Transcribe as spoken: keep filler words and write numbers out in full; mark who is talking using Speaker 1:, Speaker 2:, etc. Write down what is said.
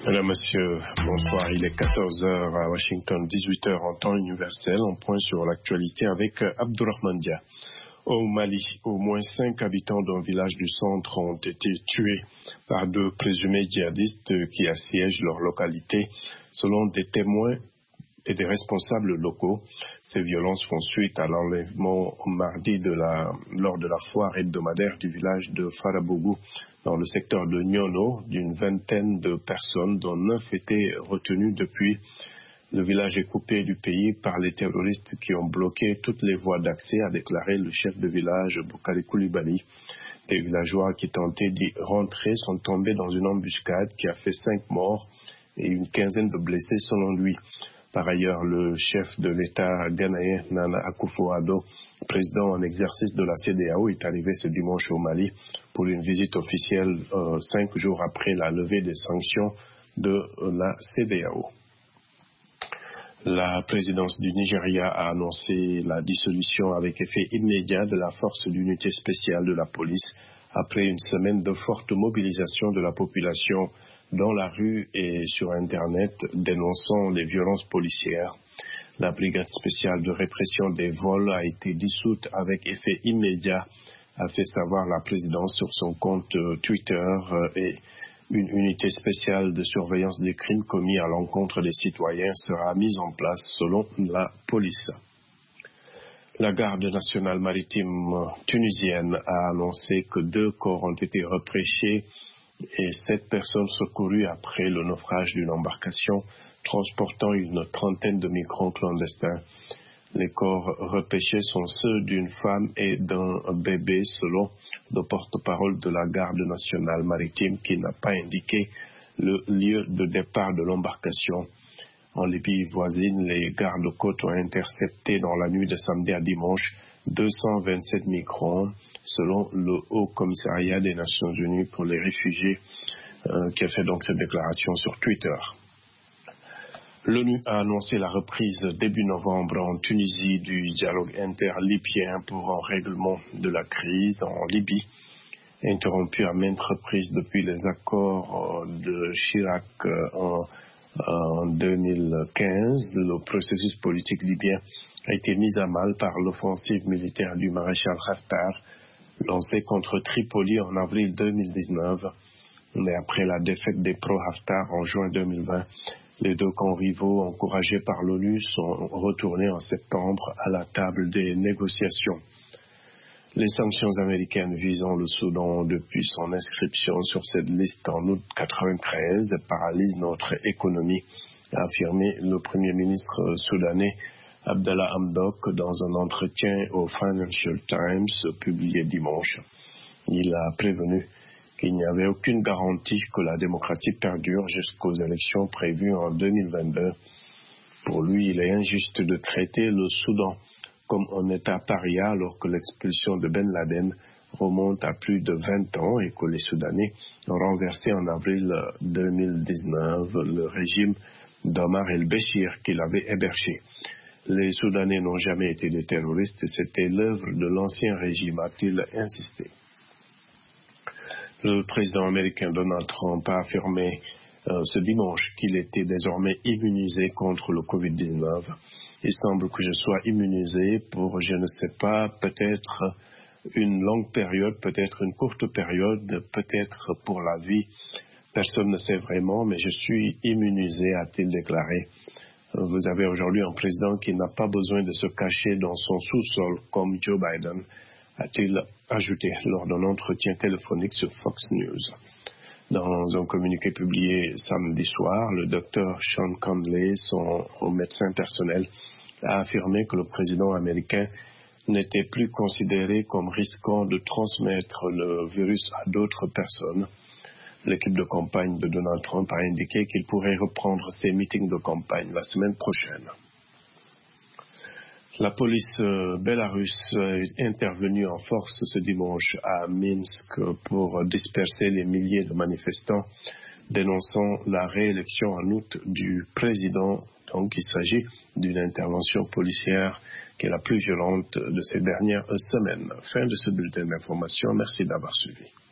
Speaker 1: Mesdames, Messieurs, bonsoir. Il est quatorze heures à Washington, dix-huit heures en temps universel. On point sur l'actualité avec Abdourahmane Dia. Au Mali, au moins cinq habitants d'un village du centre ont été tués par deux présumés djihadistes qui assiègent leur localité, selon des témoins et des responsables locaux. Ces violences font suite à l'enlèvement mardi de la, lors de la foire hebdomadaire du village de Farabougou, dans le secteur de Nyono, d'une vingtaine de personnes, dont neuf étaient retenues depuis. Le village est coupé du pays par les terroristes qui ont bloqué toutes les voies d'accès, a déclaré le chef de village Boukari Koulibaly. Des villageois qui tentaient d'y rentrer sont tombés dans une embuscade qui a fait cinq morts et une quinzaine de blessés selon lui. Par ailleurs, le chef de l'État ghanéen, Nana Akufo-Addo, président en exercice de la C D A O, est arrivé ce dimanche au Mali pour une visite officielle euh, cinq jours après la levée des sanctions de euh, la C D A O. La présidence du Nigeria a annoncé la dissolution avec effet immédiat de la force d'unité spéciale de la police après une semaine de forte mobilisation de la population dans la rue et sur Internet dénonçant les violences policières. La brigade spéciale de répression des vols a été dissoute avec effet immédiat, a fait savoir la présidence sur son compte Twitter, et une unité spéciale de surveillance des crimes commis à l'encontre des citoyens sera mise en place selon la police. La garde nationale maritime tunisienne a annoncé que deux corps ont été repêchés et sept personnes secourues après le naufrage d'une embarcation transportant une trentaine de migrants clandestins. Les corps repêchés sont ceux d'une femme et d'un bébé, selon le porte-parole de la garde nationale maritime, qui n'a pas indiqué le lieu de départ de l'embarcation. En Libye voisine, les gardes-côtes ont intercepté dans la nuit de samedi à dimanche deux cent vingt-sept migrants, selon le Haut Commissariat des Nations Unies pour les réfugiés, euh, qui a fait donc cette déclaration sur Twitter. L'ONU a annoncé la reprise début novembre en Tunisie du dialogue interlibyen pour un règlement de la crise en Libye, interrompu à maintes reprises depuis les accords de Chirac en, en deux mille quinze. Le processus politique libyen a été mis à mal par l'offensive militaire du maréchal Haftar, lancée contre Tripoli en avril deux mille dix-neuf. Mais après la défaite des pro-Haftar en juin deux mille vingt, les deux camps rivaux, encouragés par l'ONU, sont retournés en septembre à la table des négociations. Les sanctions américaines visant le Soudan depuis son inscription sur cette liste en août mille neuf cent quatre-vingt-treize paralysent notre économie, a affirmé le Premier ministre soudanais Abdallah Hamdok dans un entretien au Financial Times publié dimanche. Il a prévenu qu'il n'y avait aucune garantie que la démocratie perdure jusqu'aux élections prévues en deux mille vingt-deux. Pour lui, il est injuste de traiter le Soudan comme un État paria alors que l'expulsion de Ben Laden remonte à plus de vingt ans et que les Soudanais ont renversé en avril deux mille dix-neuf le régime d'Omar el-Béchir qu'il avait hébergé. Les Soudanais n'ont jamais été des terroristes, c'était l'œuvre de l'ancien régime, a-t-il insisté. Le président américain Donald Trump a affirmé euh, ce dimanche qu'il était désormais immunisé contre le covid dix-neuf. Il semble que je sois immunisé pour, je ne sais pas, peut-être une longue période, peut-être une courte période, peut-être pour la vie. Personne ne sait vraiment, mais je suis immunisé, a-t-il déclaré. Vous avez aujourd'hui un président qui n'a pas besoin de se cacher dans son sous-sol comme Joe Biden, a-t-il ajouté lors d'un entretien téléphonique sur Fox News. Dans un communiqué publié samedi soir, le docteur Sean Conley, son médecin personnel, a affirmé que le président américain n'était plus considéré comme risquant de transmettre le virus à d'autres personnes. L'équipe de campagne de Donald Trump a indiqué qu'il pourrait reprendre ses meetings de campagne la semaine prochaine. La police euh, bélarusse est intervenue en force ce dimanche à Minsk pour disperser les milliers de manifestants dénonçant la réélection en août du président. Donc il s'agit d'une intervention policière qui est la plus violente de ces dernières semaines. Fin de ce bulletin d'information. Merci d'avoir suivi.